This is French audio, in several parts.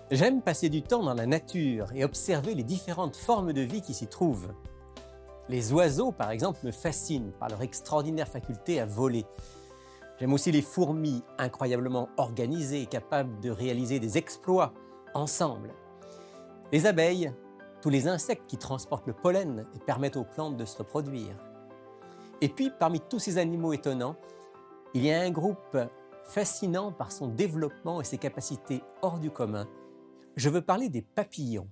J'aime passer du temps dans la nature et observer les différentes formes de vie qui s'y trouvent. Les oiseaux, par exemple, me fascinent par leur extraordinaire faculté à voler. J'aime aussi les fourmis, incroyablement organisées et capables de réaliser des exploits ensemble. Les abeilles, tous les insectes qui transportent le pollen et permettent aux plantes de se reproduire. Et puis, parmi tous ces animaux étonnants, il y a un groupe fascinant par son développement et ses capacités hors du commun. Je veux parler des papillons.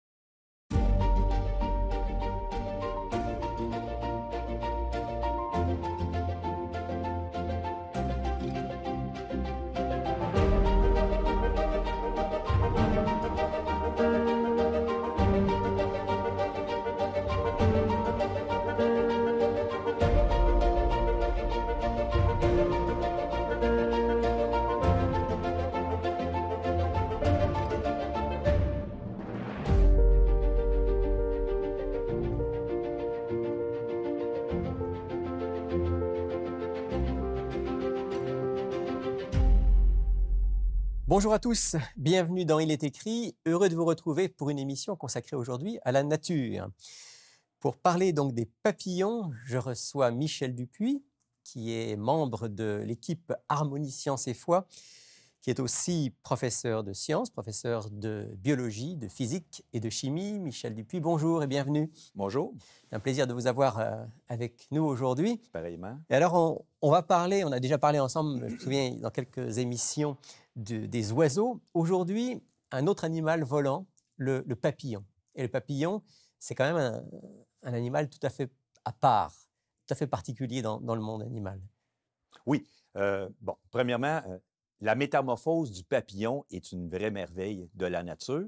Bonjour à tous, bienvenue dans Il est écrit, heureux de vous retrouver pour une émission consacrée aujourd'hui à la nature. Pour parler donc des papillons, je reçois Michel Dupuis, qui est membre de l'équipe Harmonie Sciences et Foi, qui est aussi professeur de sciences, professeur de biologie, de physique et de chimie. Michel Dupuis, bonjour et bienvenue. Bonjour. C'est un plaisir de vous avoir avec nous aujourd'hui. Pareillement. Et alors, on va parler, on a déjà parlé ensemble, je me souviens, dans quelques émissions, des oiseaux. Aujourd'hui, un autre animal volant, le papillon. Et le papillon, c'est quand même un animal tout à fait à part, tout à fait particulier dans le monde animal. Oui. Premièrement, la métamorphose du papillon est une vraie merveille de la nature.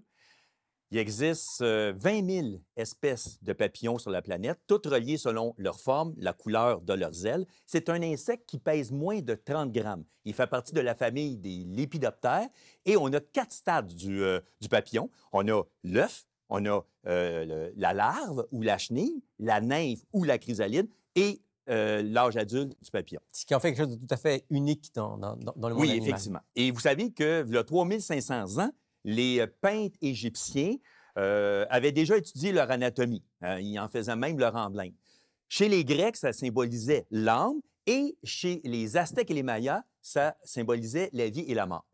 Il existe 20 000 espèces de papillons sur la planète, toutes reliées selon leur forme, la couleur de leurs ailes. C'est un insecte qui pèse moins de 30 grammes. Il fait partie de la famille des lépidoptères et on a 4 stades du papillon. On a l'œuf, on a la larve ou la chenille, la nymphe ou la chrysalide et l'âge adulte du papillon. Ce qui en fait quelque chose de tout à fait unique dans le monde animal. Oui, effectivement. Et vous savez que, il y a 3500 ans, les peintres égyptiens avaient déjà étudié leur anatomie. Ils en faisaient même leur emblème. Chez les Grecs, ça symbolisait l'âme et chez les Aztèques et les Mayas, ça symbolisait la vie et la mort.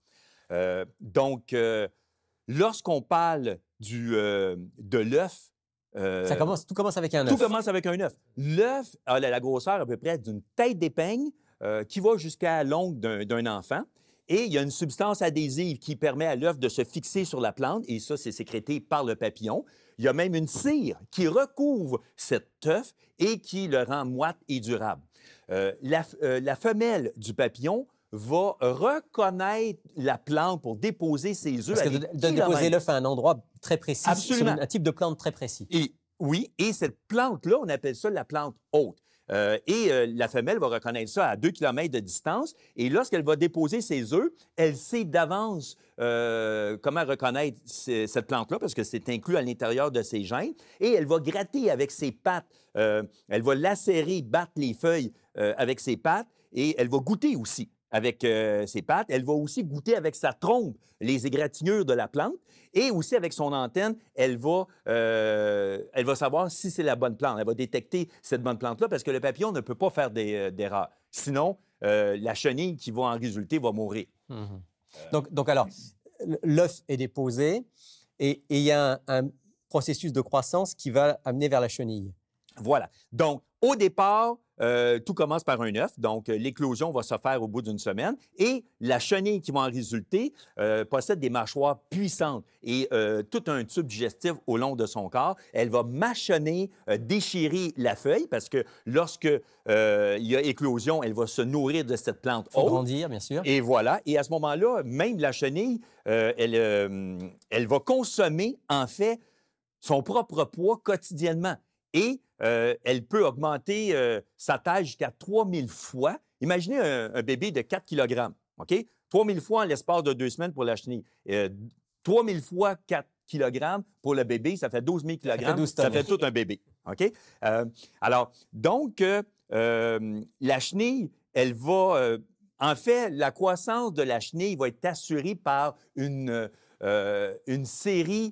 Lorsqu'on parle de l'œuf, tout commence avec un œuf. Tout commence avec un œuf. L'œuf a la grosseur à peu près d'une tête d'épingle qui va jusqu'à l'ongle d'un enfant. Et il y a une substance adhésive qui permet à l'œuf de se fixer sur la plante, et ça, c'est sécrété par le papillon. Il y a même une cire qui recouvre cet œuf et qui le rend moite et durable. La femelle du papillon va reconnaître la plante pour déposer ses œufs. Parce que de déposer l'œuf à un endroit très précis, absolument, sur un type de plante très précis. Et cette plante-là, on appelle ça la plante hôte. La femelle va reconnaître ça à 2 km de distance. Et lorsqu'elle va déposer ses œufs, elle sait d'avance comment reconnaître cette plante-là, parce que c'est inclus à l'intérieur de ses gènes. Et elle va gratter avec ses pattes. Elle va lacérer, battre les feuilles avec ses pattes. Et elle va goûter aussi avec ses pattes. Elle va aussi goûter avec sa trompe les égratignures de la plante. Et aussi avec son antenne, elle va savoir si c'est la bonne plante. Elle va détecter cette bonne plante-là parce que le papillon ne peut pas faire d'erreur. Sinon, la chenille qui va en résulter va mourir. Mmh. Donc alors, l'œuf est déposé et il y a un processus de croissance qui va amener vers la chenille. Voilà. Donc, au départ, tout commence par un œuf. Donc, l'éclosion va se faire au bout d'une semaine. Et la chenille qui va en résulter possède des mâchoires puissantes et tout un tube digestif au long de son corps. Elle va mâchonner, déchirer la feuille parce que lorsque il y a éclosion, elle va se nourrir de cette plante haute. Il faut grandir, bien sûr. Et voilà. Et à ce moment-là, même la chenille, elle va consommer, en fait, son propre poids quotidiennement. Et elle peut augmenter sa taille jusqu'à 3000 fois. Imaginez un bébé de 4 kg, OK? 3000 fois en l'espace de 2 semaines pour la chenille. 3000 fois 4 kg pour le bébé, ça fait 12 000 kg. Ça fait tout un bébé, OK? La chenille, elle va... en fait, la croissance de la chenille va être assurée par une une série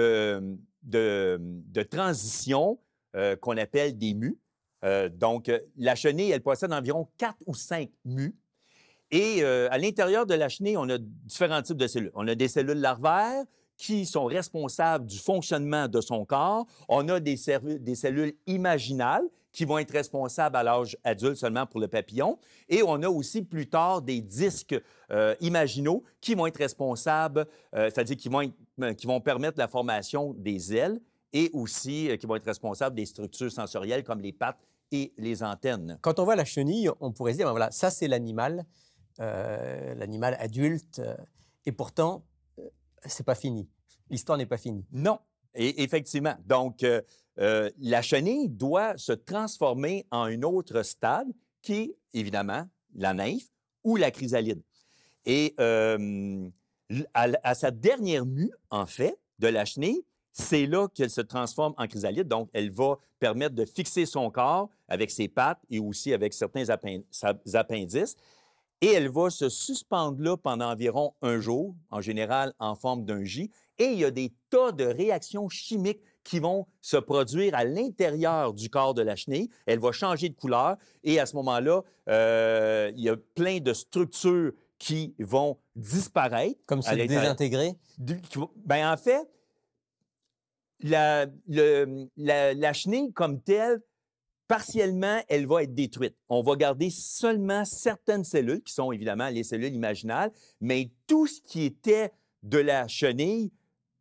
de transitions qu'on appelle des mues. Donc, la chenille, elle possède environ 4 ou 5 mues. Et à l'intérieur de la chenille, on a différents types de cellules. On a des cellules larvaires qui sont responsables du fonctionnement de son corps. On a des cellules imaginales qui vont être responsables à l'âge adulte seulement pour le papillon. Et on a aussi plus tard des disques imaginaux qui vont être responsables, c'est-à-dire qui vont permettre la formation des ailes et aussi qui vont être responsables des structures sensorielles comme les pattes et les antennes. Quand on voit la chenille, on pourrait se dire, ben voilà, ça c'est l'animal adulte, et pourtant, c'est pas fini. L'histoire n'est pas finie. Non, et effectivement. Donc, la chenille doit se transformer en un autre stade qui est, évidemment, la nymphe ou la chrysalide. Et à sa dernière mue, en fait, de la chenille, c'est là qu'elle se transforme en chrysalide. Donc, elle va permettre de fixer son corps avec ses pattes et aussi avec certains appendices. Et elle va se suspendre là pendant environ un jour, en général en forme d'un J. Et il y a des tas de réactions chimiques qui vont se produire à l'intérieur du corps de la chenille. Elle va changer de couleur et à ce moment-là, il y a plein de structures qui vont disparaître. Comme se désintégrer? Bien, en fait, la chenille comme telle, partiellement, elle va être détruite. On va garder seulement certaines cellules, qui sont évidemment les cellules imaginales, mais tout ce qui était de la chenille,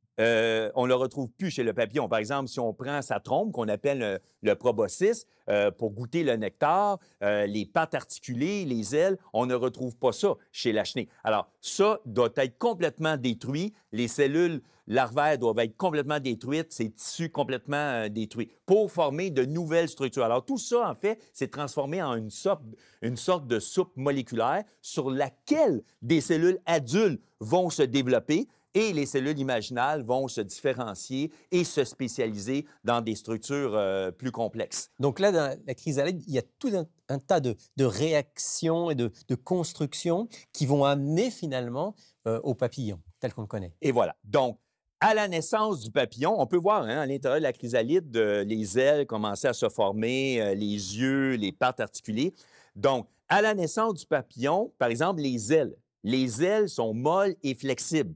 on ne le retrouve plus chez le papillon. Par exemple, si on prend sa trompe, qu'on appelle le proboscis, pour goûter le nectar, les pattes articulées, les ailes, on ne retrouve pas ça chez la chenille. Alors, ça doit être complètement détruit. Les cellules larvaires doivent être complètement détruites, ces tissus complètement détruits pour former de nouvelles structures. Alors, tout ça, en fait, s'est transformé en une sorte de soupe moléculaire sur laquelle des cellules adultes vont se développer. Et les cellules imaginales vont se différencier et se spécialiser dans des structures plus complexes. Donc là, dans la chrysalide, il y a tout un tas de réactions et de constructions qui vont amener finalement au papillon, tel qu'on le connaît. Et voilà. Donc, à la naissance du papillon, on peut voir à l'intérieur de la chrysalide, les ailes commencer à se former, les yeux, les pattes articulées. Donc, à la naissance du papillon, par exemple, les ailes sont molles et flexibles.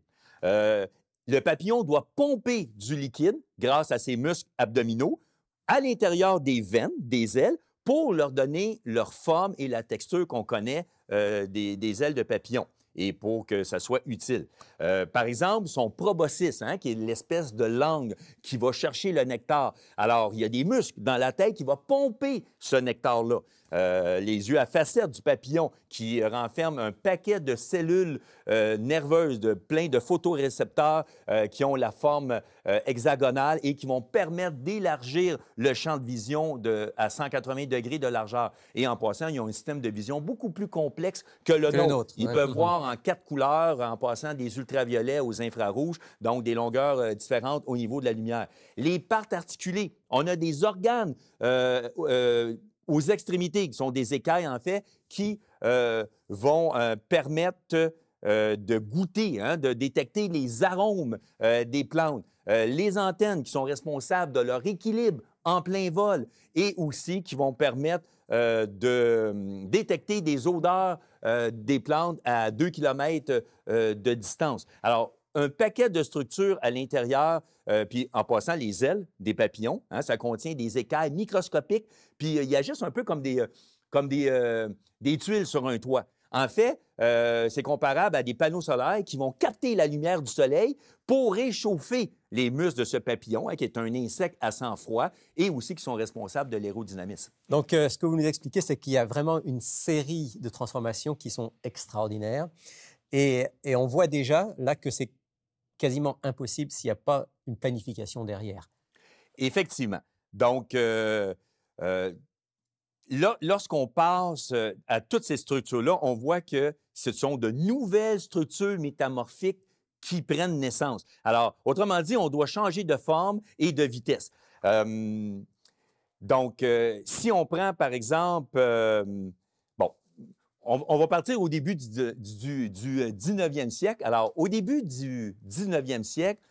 Le papillon doit pomper du liquide grâce à ses muscles abdominaux à l'intérieur des veines, des ailes, pour leur donner leur forme et la texture qu'on connaît des ailes de papillon et pour que ça soit utile. Par exemple, son proboscis, qui est l'espèce de langue qui va chercher le nectar. Alors, il y a des muscles dans la tête qui vont pomper ce nectar-là. Les yeux à facettes du papillon qui renferment un paquet de cellules nerveuses, plein de photorécepteurs qui ont la forme hexagonale et qui vont permettre d'élargir le champ de vision à 180 degrés de largeur. Et en passant, ils ont un système de vision beaucoup plus complexe que le nôtre. Ils peuvent voir en 4 couleurs en passant des ultraviolets aux infrarouges, donc des longueurs différentes au niveau de la lumière. Les pattes articulées, on a des organes aux extrémités, qui sont des écailles, en fait, qui vont permettre de goûter, de détecter les arômes des plantes. Les antennes qui sont responsables de leur équilibre en plein vol et aussi qui vont permettre de détecter des odeurs des plantes à 2 km de distance. Alors, un paquet de structures à l'intérieur, puis en passant, les ailes des papillons, ça contient des écailles microscopiques, puis il agissent un peu comme des tuiles sur un toit. En fait, c'est comparable à des panneaux solaires qui vont capter la lumière du soleil pour réchauffer les muscles de ce papillon, qui est un insecte à sang froid, et aussi qui sont responsables de l'aérodynamisme. Donc, ce que vous nous expliquez, c'est qu'il y a vraiment une série de transformations qui sont extraordinaires. Et on voit déjà là que c'est quasiment impossible s'il n'y a pas une planification derrière. Effectivement. Donc, lorsqu'on passe à toutes ces structures-là, on voit que ce sont de nouvelles structures métamorphiques qui prennent naissance. Alors, autrement dit, on doit changer de forme et de vitesse. Donc, si on prend, par exemple, On va partir au début du 19e siècle. Alors, au début du 19e siècle,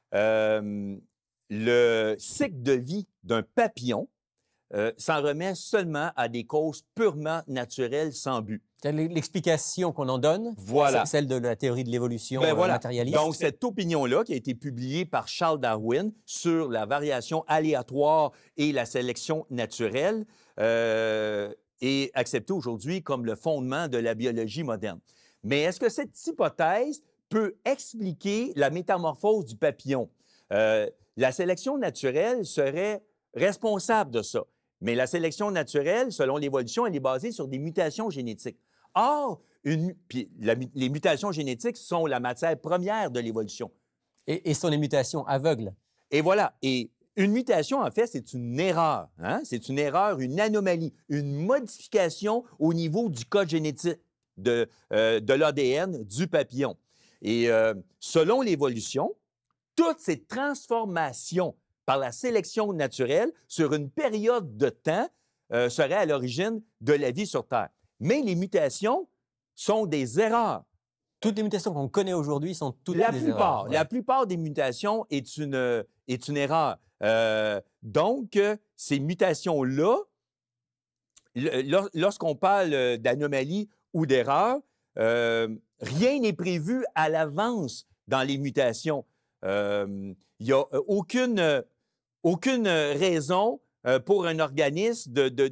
le cycle de vie d'un papillon s'en remet seulement à des causes purement naturelles sans but. L'explication qu'on en donne, Voilà. c'est celle de la théorie de l'évolution Voilà. matérialiste. Donc, cette opinion-là, qui a été publiée par Charles Darwin sur la variation aléatoire et la sélection naturelle, est acceptée aujourd'hui comme le fondement de la biologie moderne. Mais est-ce que cette hypothèse peut expliquer la métamorphose du papillon? La sélection naturelle serait responsable de ça. Mais la sélection naturelle, selon l'évolution, elle est basée sur des mutations génétiques. Or, les mutations génétiques sont la matière première de l'évolution. Et sont des mutations aveugles. Et voilà. Et une mutation, en fait, c'est une erreur. Hein? C'est une erreur, une anomalie, une modification au niveau du code génétique de l'ADN du papillon. Et selon l'évolution, toutes ces transformations par la sélection naturelle sur une période de temps seraient à l'origine de la vie sur Terre. Mais les mutations sont des erreurs. Toutes les mutations qu'on connaît aujourd'hui sont toutes des erreurs. La plupart des mutations est une erreur. Donc, ces mutations-là, lorsqu'on parle d'anomalies ou d'erreurs, rien n'est prévu à l'avance dans les mutations. Il n'y a aucune raison pour un organisme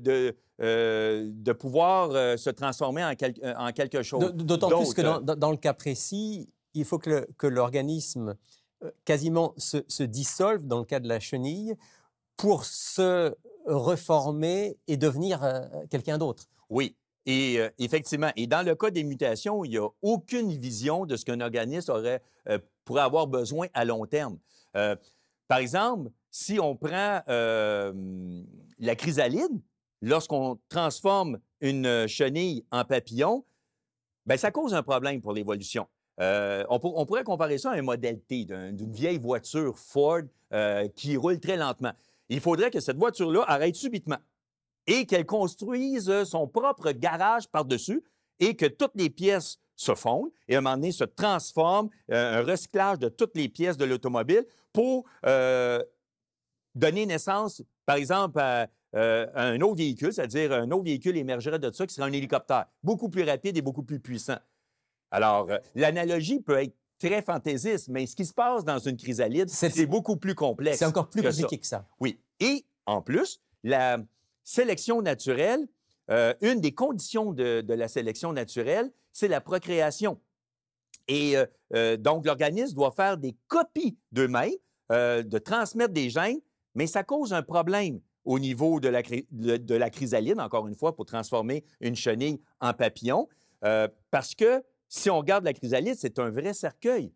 de pouvoir se transformer en quelque chose. D'autant plus que dans le cas précis, il faut que l'organisme quasiment se dissolve, dans le cas de la chenille, pour se reformer et devenir quelqu'un d'autre. Oui. Et effectivement, et dans le cas des mutations, il n'y a aucune vision de ce qu'un organisme pourrait avoir besoin à long terme. Par exemple, si on prend la chrysalide, lorsqu'on transforme une chenille en papillon, bien, ça cause un problème pour l'évolution. On pourrait comparer ça à un modèle T d'une vieille voiture Ford qui roule très lentement. Il faudrait que cette voiture-là arrête subitement et qu'elle construise son propre garage par-dessus et que toutes les pièces se fondent et à un moment donné se transforment, un recyclage de toutes les pièces de l'automobile pour donner naissance, par exemple, à un autre véhicule, c'est-à-dire un autre véhicule émergerait de ça qui serait un hélicoptère, beaucoup plus rapide et beaucoup plus puissant. Alors, l'analogie peut être très fantaisiste, mais ce qui se passe dans une chrysalide, c'est beaucoup plus complexe. C'est encore plus compliqué que ça. Oui. Et en plus, la sélection naturelle, une des conditions de la sélection naturelle, c'est la procréation. Et donc, l'organisme doit faire des copies d'eux-mêmes, de transmettre des gènes, mais ça cause un problème au niveau de la chrysalide, encore une fois, pour transformer une chenille en papillon, parce que si on regarde la chrysalide, c'est un vrai cercueil.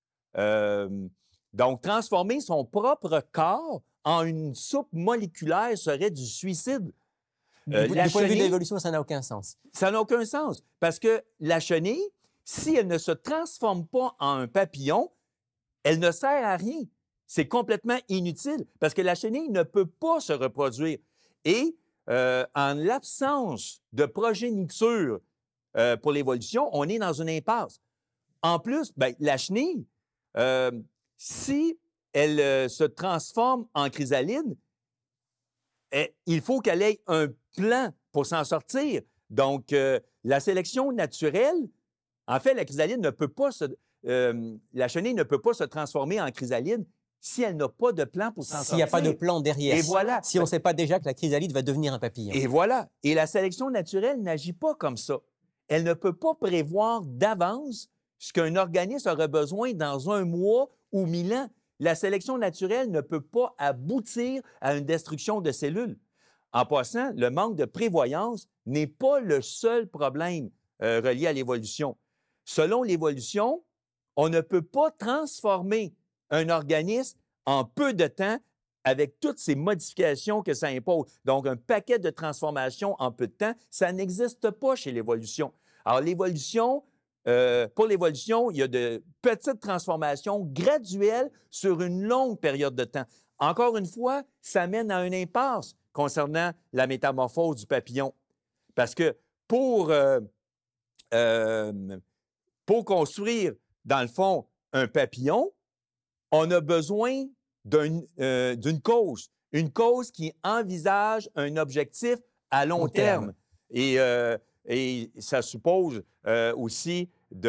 Donc, transformer son propre corps en une soupe moléculaire serait du suicide. Du point de vue de l'évolution, ça n'a aucun sens. Ça n'a aucun sens, parce que la chenille, si elle ne se transforme pas en un papillon, elle ne sert à rien. C'est complètement inutile, parce que la chenille ne peut pas se reproduire. Et en l'absence de progéniture pour l'évolution, on est dans une impasse. En plus, bien, la chenille, si elle se transforme en chrysalide, il faut qu'elle ait un plan pour s'en sortir. Donc, la sélection naturelle, en fait, la chrysalide ne peut pas la chenille ne peut pas se transformer en chrysalide si elle n'a pas de plan pour s'en sortir. S'il n'y a pas de plan derrière. Et voilà. Si on ne sait pas déjà que la chrysalide va devenir un papillon. Et voilà. Et la sélection naturelle n'agit pas comme ça. Elle ne peut pas prévoir d'avance ce qu'un organisme aurait besoin dans 1 mois ou 1000 ans. La sélection naturelle ne peut pas aboutir à une destruction de cellules. En passant, le manque de prévoyance n'est pas le seul problème relié à l'évolution. Selon l'évolution, on ne peut pas transformer un organisme en peu de temps avec toutes ces modifications que ça impose. Donc, un paquet de transformations en peu de temps, ça n'existe pas chez l'évolution. Alors, pour l'évolution, il y a de petites transformations graduelles sur une longue période de temps. Encore une fois, ça mène à une impasse concernant la métamorphose du papillon. Parce que pour pour construire, dans le fond, un papillon, on a besoin d'une cause. Une cause qui envisage un objectif à long terme. Et ça suppose aussi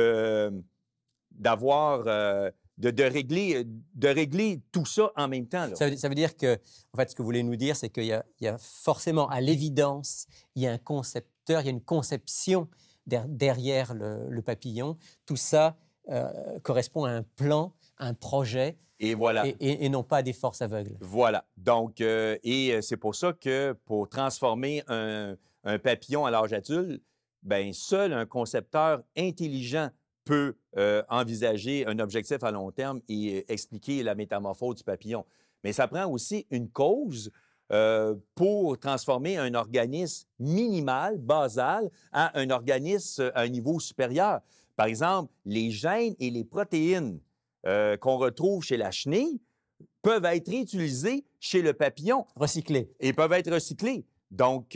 de régler tout ça en même temps. Là. Ça veut dire que, en fait, ce que vous voulez nous dire, c'est qu'il y a forcément, à l'évidence, il y a un concepteur, il y a une conception derrière le papillon. Tout ça correspond à un plan, à un projet. Et voilà. Et non pas à des forces aveugles. Voilà. Donc, c'est pour ça que pour transformer un papillon à l'âge adulte, bien, seul un concepteur intelligent peut envisager un objectif à long terme et expliquer la métamorphose du papillon. Mais ça prend aussi une cause pour transformer un organisme minimal, basal, à un organisme à un niveau supérieur. Par exemple, les gènes et les protéines qu'on retrouve chez la chenille peuvent être réutilisés chez le papillon. Recyclés. Et peuvent être recyclés. Donc,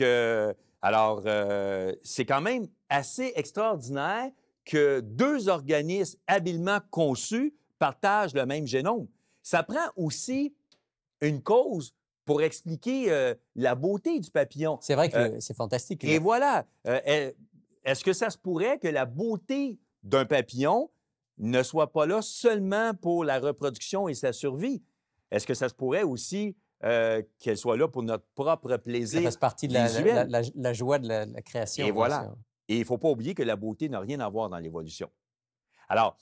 c'est quand même assez extraordinaire que deux organismes habilement conçus partagent le même génome. Ça prend aussi une cause pour expliquer la beauté du papillon. C'est vrai que c'est fantastique. Et voilà. Est-ce que ça se pourrait que la beauté d'un papillon ne soit pas là seulement pour la reproduction et sa survie? Est-ce que ça se pourrait aussi qu'elle soit là pour notre propre plaisir visuel? Ça fasse partie de la joie de la création. Et voilà. Et il ne faut pas oublier que la beauté n'a rien à voir dans l'évolution. Alors,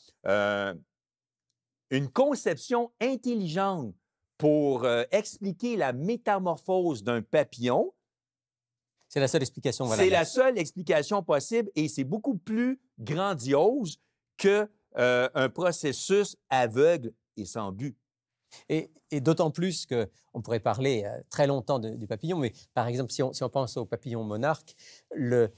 une conception intelligente pour expliquer la métamorphose d'un papillon, c'est la seule explication valable. C'est la seule explication possible et c'est beaucoup plus grandiose qu'un processus aveugle et sans but. Et d'autant plus qu'on pourrait parler très longtemps du papillon, mais par exemple, si on pense au papillon monarque, il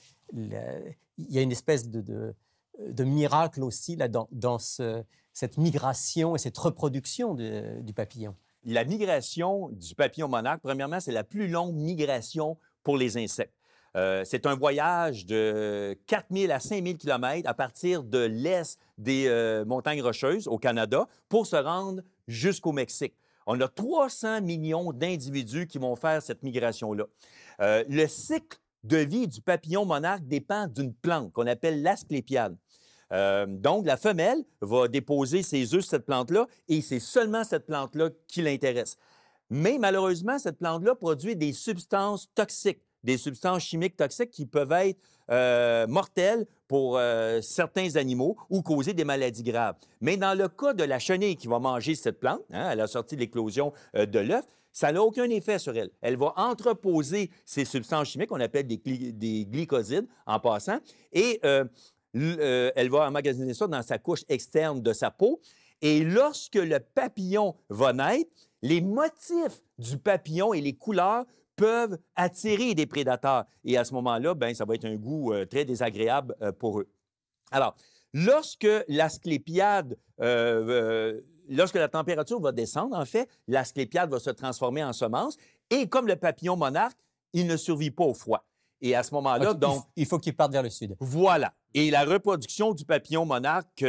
y a une espèce de miracle aussi là, dans cette migration et cette reproduction du papillon. La migration du papillon monarque, premièrement, c'est la plus longue migration pour les insectes. C'est un voyage de 4 000 à 5 000 km à partir de l'est des montagnes Rocheuses au Canada pour se rendre jusqu'au Mexique. On a 300 millions d'individus qui vont faire cette migration-là. Le cycle de vie du papillon monarque dépend d'une plante qu'on appelle l'asclépiade. Donc, la femelle va déposer ses œufs sur cette plante-là et c'est seulement cette plante-là qui l'intéresse. Mais malheureusement, cette plante-là produit des substances toxiques, des substances chimiques toxiques qui peuvent être mortelles pour certains animaux ou causer des maladies graves. Mais dans le cas de la chenille qui va manger cette plante, à la sortie de l'éclosion de l'œuf, ça n'a aucun effet sur elle. Elle va entreposer ces substances chimiques, on appelle des glycosides en passant, et elle va emmagasiner ça dans sa couche externe de sa peau. Et lorsque le papillon va naître, les motifs du papillon et les couleurs peuvent attirer des prédateurs. Et à ce moment-là, bien, ça va être un goût très désagréable pour eux. Alors, lorsque l'asclépiade, lorsque la température va descendre, en fait, l'asclépiade va se transformer en semence. Et comme le papillon monarque, il ne survit pas au froid. Et à ce moment-là, donc... Il faut qu'il parte vers le sud. Voilà. Et la reproduction du papillon monarque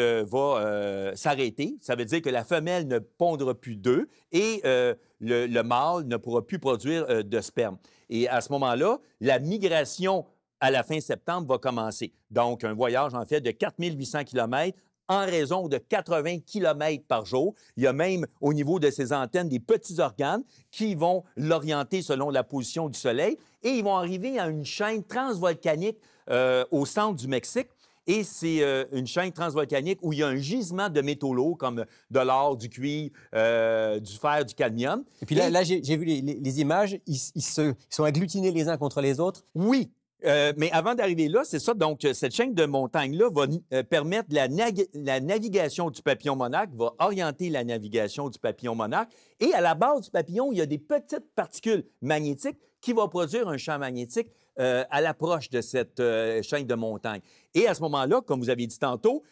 va s'arrêter. Ça veut dire que la femelle ne pondra plus d'œufs et le mâle ne pourra plus produire de sperme. Et à ce moment-là, la migration à la fin septembre va commencer. Donc, un voyage, en fait, de 4 800 km en raison de 80 km par jour. Il y a même, au niveau de ses antennes, des petits organes qui vont l'orienter selon la position du Soleil et ils vont arriver à une chaîne transvolcanique au centre du Mexique. Et c'est une chaîne transvolcanique où il y a un gisement de métaux lourds comme de l'or, du cuivre, du fer, du cadmium. Et puis là j'ai vu les images, ils sont agglutinés les uns contre les autres. Oui. Mais avant d'arriver là, c'est ça. Donc, cette chaîne de montagnes-là va permettre la navigation du papillon monarque, va orienter la navigation du papillon monarque. Et à la base du papillon, il y a des petites particules magnétiques qui vont produire un champ magnétique à l'approche de cette chaîne de montagnes. Et à ce moment-là, comme vous avez dit tantôt,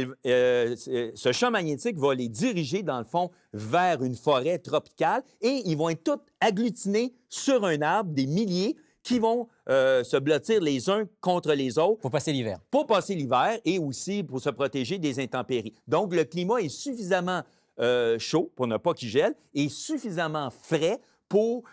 ce champ magnétique va les diriger, dans le fond, vers une forêt tropicale et ils vont être tous agglutinés sur un arbre, des milliers, qui vont se blottir les uns contre les autres Pour passer l'hiver. pour passer l'hiver et aussi pour se protéger des intempéries. Donc, le climat est suffisamment chaud pour ne pas qu'il gèle et suffisamment frais pour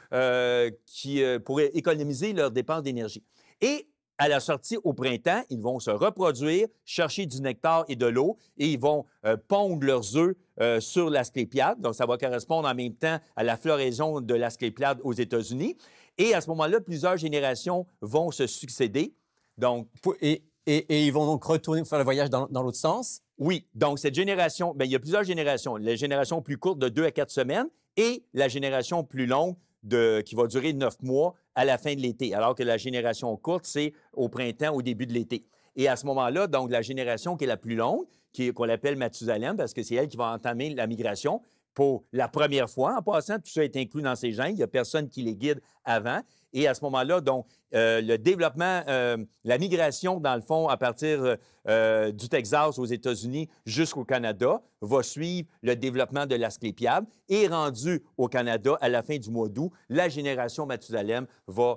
économiser leurs dépenses d'énergie. Et à la sortie au printemps, ils vont se reproduire, chercher du nectar et de l'eau et ils vont pondre leurs œufs sur l'asclépiade. Donc, ça va correspondre en même temps à la floraison de l'asclépiade aux États-Unis. Et à ce moment-là, plusieurs générations vont se succéder. Donc, Et ils vont donc retourner faire le voyage dans l'autre sens. oui, donc cette génération, bien, il y a plusieurs générations. La génération plus courte de 2 à 4 semaines et la génération plus longue qui va durer 9 mois à la fin de l'été, alors que la génération courte, c'est au printemps, au début de l'été. Et à ce moment-là, donc, la génération qui est la plus longue, qu'on appelle Mathusalem, parce que c'est elle qui va entamer la migration pour la première fois. En passant, tout ça est inclus dans ses gènes. Il n'y a personne qui les guide avant. Et à ce moment-là, donc, le développement, la migration, dans le fond, à partir du Texas aux États-Unis jusqu'au Canada, va suivre le développement de l'asclépiade. Et rendu au Canada à la fin du mois d'août, la génération Mathusalem va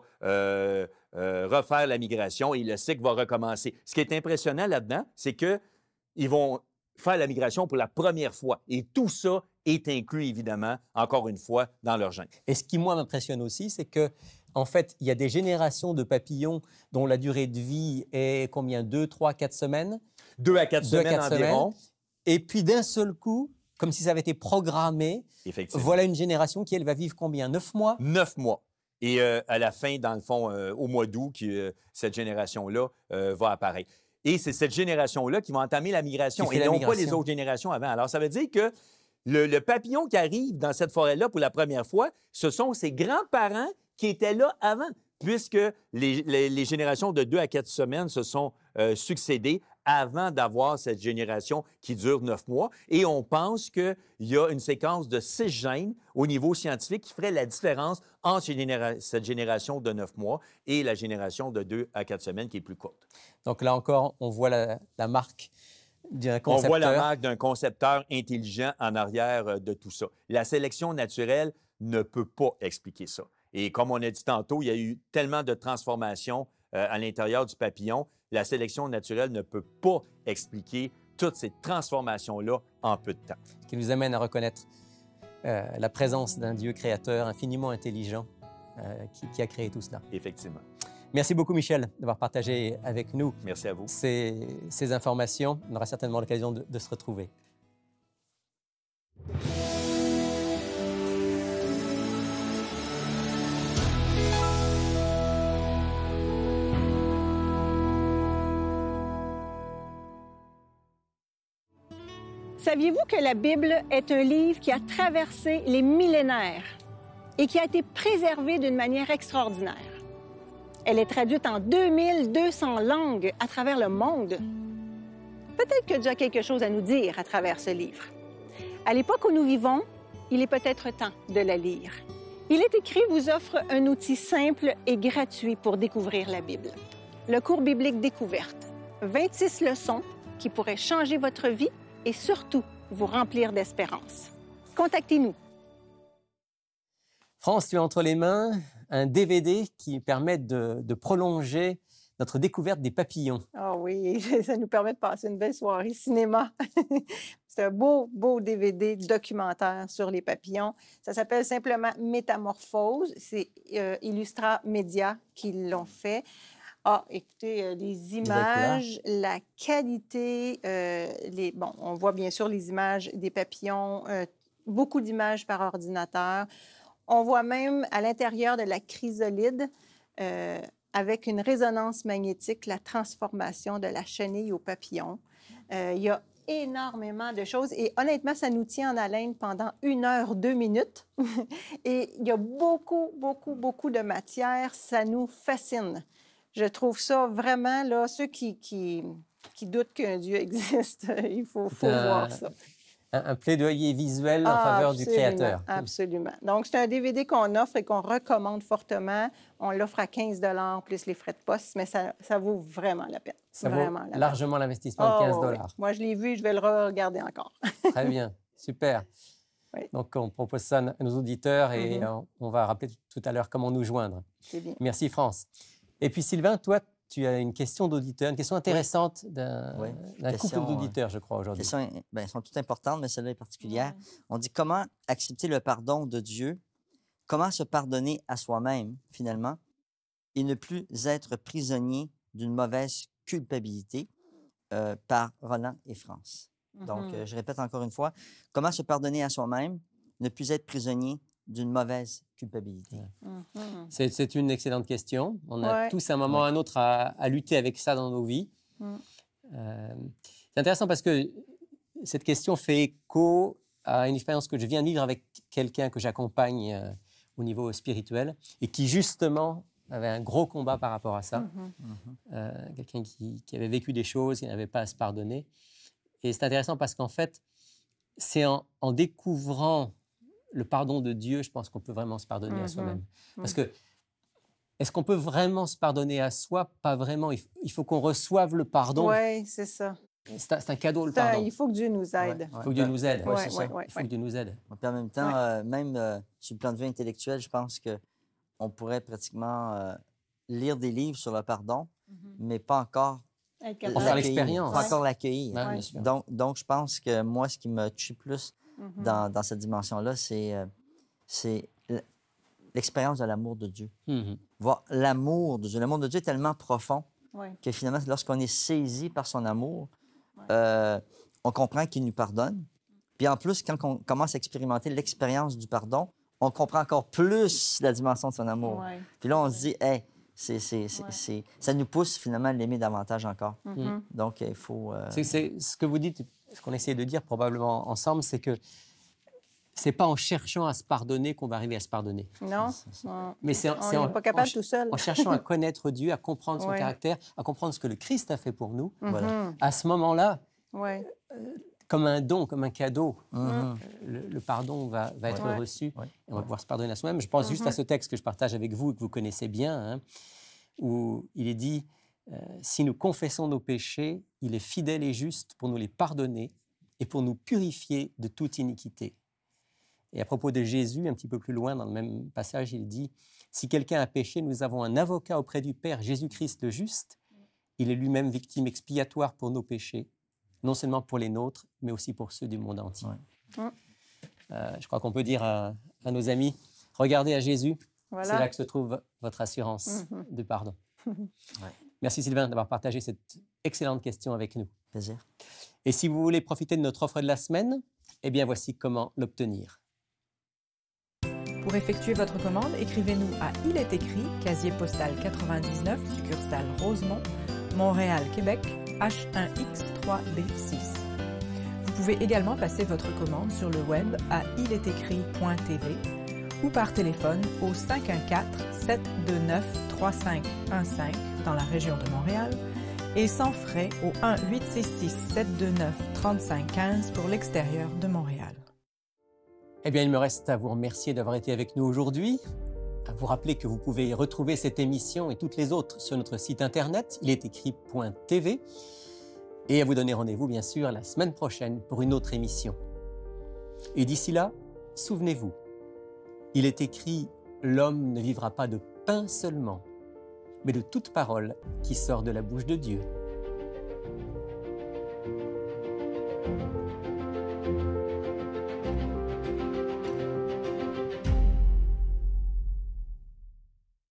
refaire la migration et le cycle va recommencer. Ce qui est impressionnant là-dedans, c'est qu'ils vont faire la migration pour la première fois. Et tout ça est inclus, évidemment, encore une fois, dans leur gène. Et ce qui, moi, m'impressionne aussi, c'est que en fait, il y a des générations de papillons dont la durée de vie est combien? 2, 3, 4 semaines? 2 à 4 semaines environ. Et puis, d'un seul coup, comme si ça avait été programmé, voilà une génération qui, elle, va vivre combien? 9 mois? 9 mois. Et à la fin, dans le fond, au mois d'août, cette génération-là va apparaître. Et c'est cette génération-là qui va entamer la migration et non pas les autres générations avant. Alors, ça veut dire que le papillon qui arrive dans cette forêt-là pour la première fois, ce sont ses grands-parents qui étaient là avant, puisque les générations de 2 à 4 semaines se sont succédées avant d'avoir cette génération qui dure 9 mois. Et on pense qu'il y a une séquence de 6 gènes au niveau scientifique qui ferait la différence entre cette génération de 9 mois et la génération de 2 à 4 semaines qui est plus courte. Donc là encore, on voit la marque d'un concepteur. On voit la marque d'un concepteur intelligent en arrière de tout ça. La sélection naturelle ne peut pas expliquer ça. Et comme on a dit tantôt, il y a eu tellement de transformations à l'intérieur du papillon. La sélection naturelle ne peut pas expliquer toutes ces transformations-là en peu de temps. Ce qui nous amène à reconnaître la présence d'un Dieu créateur infiniment intelligent qui a créé tout cela. Effectivement. Merci beaucoup, Michel, d'avoir partagé avec nous. Merci à vous. Ces informations. On aura certainement l'occasion de se retrouver. Saviez-vous que la Bible est un livre qui a traversé les millénaires et qui a été préservé d'une manière extraordinaire? Elle est traduite en 2200 langues à travers le monde. Peut-être que Dieu a quelque chose à nous dire à travers ce livre. À l'époque où nous vivons, il est peut-être temps de la lire. Il est écrit vous offre un outil simple et gratuit pour découvrir la Bible. Le cours biblique Découverte. 26 leçons qui pourraient changer votre vie et surtout vous remplir d'espérance. Contactez-nous. France, tu as entre les mains un DVD qui permet de prolonger notre découverte des papillons. Ah oui, ça nous permet de passer une belle soirée cinéma. C'est un beau DVD documentaire sur les papillons. Ça s'appelle simplement Métamorphose. C'est Illustra Media qui l'ont fait. Ah, écoutez, les images, la qualité, on voit bien sûr les images des papillons, beaucoup d'images par ordinateur. On voit même à l'intérieur de la chrysolide, avec une résonance magnétique, la transformation de la chenille au papillon. Il y a énormément de choses et honnêtement, ça nous tient en haleine pendant 1 heure, 2 minutes. Et il y a beaucoup de matière. Ça nous fascine. Je trouve ça vraiment, là, ceux qui doutent qu'un Dieu existe, il faut voir ça. Un plaidoyer visuel en faveur du Créateur. Absolument. Donc, c'est un DVD qu'on offre et qu'on recommande fortement. On l'offre à 15 $ plus les frais de poste, mais ça vaut vraiment la peine. Ça vaut largement l'investissement de 15 $. Oui. Moi, je l'ai vu et je vais le regarder encore. Très bien, super. Oui. Donc, on propose ça à nos auditeurs et Mhm. on va rappeler tout à l'heure comment nous joindre. C'est bien. Merci, France. Et puis, Sylvain, toi, tu as une question d'auditeur, une question intéressante d'un Oui, d'un couple question, d'auditeurs, je crois, Les aujourd'hui. questions elles sont toutes importantes, mais celle-là est particulière. Ouais. On dit comment accepter le pardon de Dieu, comment se pardonner à soi-même, finalement, et ne plus être prisonnier d'une mauvaise culpabilité par Roland et France. Donc, Mhm. je répète encore une fois, comment se pardonner à soi-même, ne plus être prisonnier d'une mauvaise culpabilité. Mhm. C'est une excellente question. On a Ouais. tous à un moment ou Ouais. à un autre à lutter avec ça dans nos vies. Mm. C'est intéressant parce que cette question fait écho à une expérience que je viens de vivre avec quelqu'un que j'accompagne au niveau spirituel et qui, justement, avait un gros combat par rapport à ça. Mhm. Quelqu'un qui avait vécu des choses, qui n'avait pas à se pardonner. Et c'est intéressant parce qu'en fait, c'est en découvrant le pardon de Dieu, je pense qu'on peut vraiment se pardonner à Mhm. soi-même. Parce que, est-ce qu'on peut vraiment se pardonner à soi? Pas vraiment. Il faut qu'on reçoive le pardon. Oui, c'est ça. C'est un cadeau, le Ça, pardon. il faut que Dieu nous aide. Il faut que Dieu nous aide. Oui, Ouais, c'est ça. ouais, ouais, Il faut que Dieu nous aide. Puis en même temps, Ouais. même sur le plan de vue intellectuel, je pense qu'on pourrait pratiquement lire des livres sur le pardon, mais pas encore Être Pour capable. faire l'accueillir. l'expérience. Pas encore l'accueillir. Ouais, Ouais. bien sûr. Donc, je pense que moi, ce qui me tue plus Mhm. dans cette dimension-là, c'est l'expérience de l'amour de Dieu. Mhm. Voir l'amour de Dieu. L'amour de Dieu est tellement profond Ouais. que finalement, lorsqu'on est saisi par son amour, Ouais. on comprend qu'il nous pardonne. Puis en plus, quand on commence à expérimenter l'expérience du pardon, on comprend encore plus la dimension de son amour. Ouais. Puis là, on se dit, hey, ça nous pousse finalement à l'aimer davantage encore. Mhm. Donc, il faut... C'est ce que vous dites, ce qu'on essaie de dire probablement ensemble, c'est que c'est pas en cherchant à se pardonner qu'on va arriver à se pardonner. Non? Mais c'est On n'est pas capable tout seul. en cherchant à connaître Dieu, à comprendre son Ouais. caractère, à comprendre ce que le Christ a fait pour nous. Mhm. À ce moment-là, Ouais. comme un don, comme un cadeau, Mhm. le pardon va être Ouais. reçu Ouais. et on va pouvoir se pardonner à soi-même. Je pense juste à ce texte que je partage avec vous et que vous connaissez bien, hein, où il est dit si nous confessons nos péchés, il est fidèle et juste pour nous les pardonner et pour nous purifier de toute iniquité. Et à propos de Jésus, un petit peu plus loin dans le même passage, il dit si quelqu'un a péché, nous avons un avocat auprès du Père, Jésus-Christ le juste. Il est lui-même victime expiatoire pour nos péchés, non seulement pour les nôtres, mais aussi pour ceux du monde entier. Ouais. Je crois qu'on peut dire à nos amis, regardez à Jésus, Voilà. c'est là que se trouve votre assurance de pardon. Merci Sylvain d'avoir partagé cette excellente question avec nous. Plaisir. Et si vous voulez profiter de notre offre de la semaine, eh bien voici comment l'obtenir. Pour effectuer votre commande, écrivez-nous à Il est écrit, casier postal 99, succursale Rosemont, Montréal, Québec, H1X3B6. Vous pouvez également passer votre commande sur le web à ilétécrit.tv ou par téléphone au 514-729-3515 dans la région de Montréal et sans frais au 1-866-729-3515 pour l'extérieur de Montréal. Eh bien, il me reste à vous remercier d'avoir été avec nous aujourd'hui, à vous rappeler que vous pouvez retrouver cette émission et toutes les autres sur notre site internet, ilétécrit.tv, et à vous donner rendez-vous, bien sûr, la semaine prochaine pour une autre émission. Et d'ici là, souvenez-vous, il est écrit « L'homme ne vivra pas de pain seulement, mais de toute parole qui sort de la bouche de Dieu ».